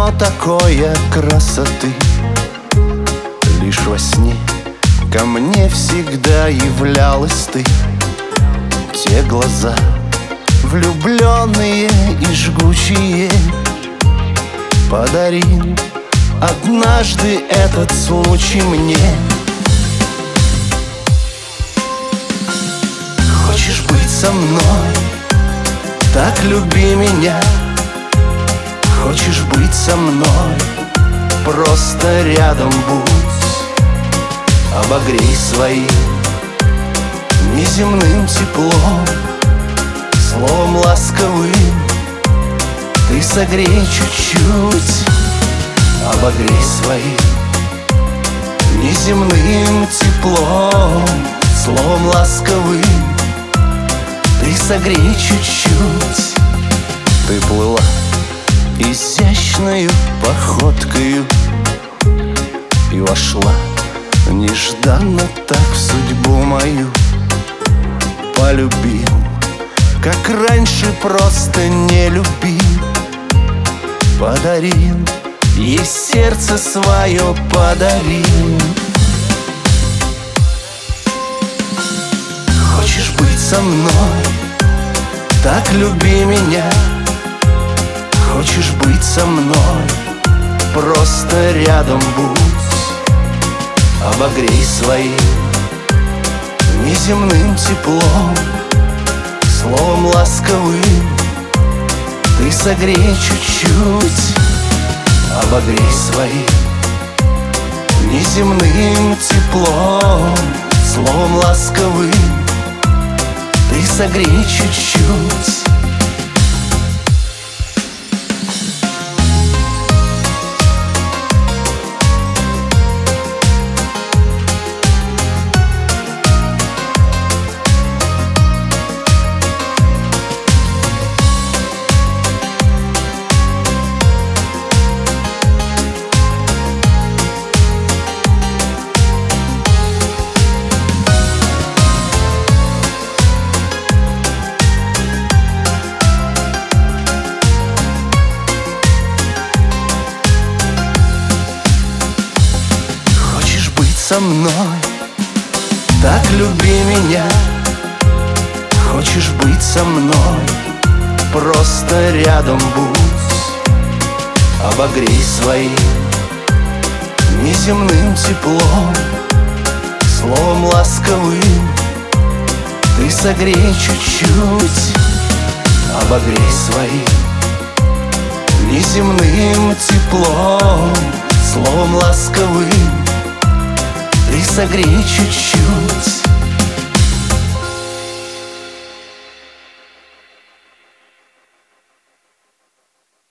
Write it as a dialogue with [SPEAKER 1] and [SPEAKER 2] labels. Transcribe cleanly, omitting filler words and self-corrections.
[SPEAKER 1] полно такой красоты. Лишь во сне ко мне всегда являлась ты. Те глаза влюбленные и жгучие. Подарил однажды этот случай мне. Хочешь быть со мной? Так люби меня. Хочешь быть со мной? Просто рядом будь. Обогрей своим неземным теплом, словом ласковым ты согрей чуть-чуть. Обогрей своим неземным теплом, словом ласковым ты согрей чуть-чуть. Ты плыла изящною походкою и вошла нежданно так в судьбу мою. Полюбил, как раньше просто не любил. Подарил, ей сердце свое подарил. Хочешь быть со мной? Так люби меня. Хочешь быть со мной? Просто рядом будь. Обогрей своим неземным теплом, словом ласковым ты согрей чуть-чуть. Обогрей своим неземным теплом, словом ласковым ты согрей чуть-чуть. Со мной, так люби меня. Хочешь быть со мной? Просто рядом будь. Обогрей своим неземным теплом, словом ласковым ты согрей чуть-чуть. Обогрей своим неземным теплом, словом ласковым ты согрей чуть-чуть.